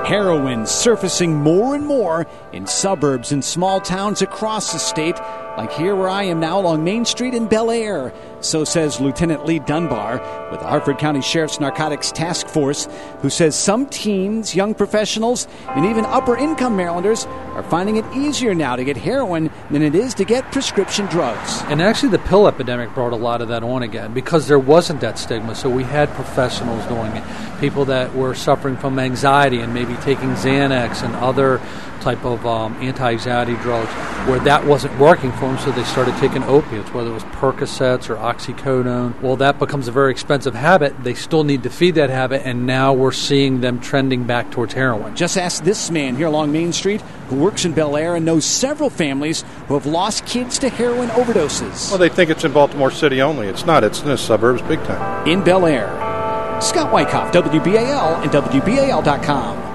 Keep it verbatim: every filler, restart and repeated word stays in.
Heroin surfacing more and more in suburbs and small towns across the state, like here where I am now along Main Street in Bel Air. So says Lieutenant Lee Dunbar with the Harford County Sheriff's Narcotics Task Force, who says some teens, young professionals, and even upper-income Marylanders are finding it easier now to get heroin than it is to get prescription drugs. And actually the pill epidemic brought a lot of that on again because there wasn't that stigma. So we had professionals doing it, people that were suffering from anxiety and maybe taking Xanax and other type of um, anti-anxiety drugs where that wasn't working for them, so they started taking opiates, whether it was Percocets or oxycodone. Well, that becomes a very expensive habit. They still need to feed that habit, and now we're seeing them trending back towards heroin. Just ask this man here along Main Street who works in Bel Air and knows several families who have lost kids to heroin overdoses. Well, they think it's in Baltimore City only. It's not. It's in the suburbs big time. In Bel Air, Scott Wyckoff, W B A L and W B A L dot com.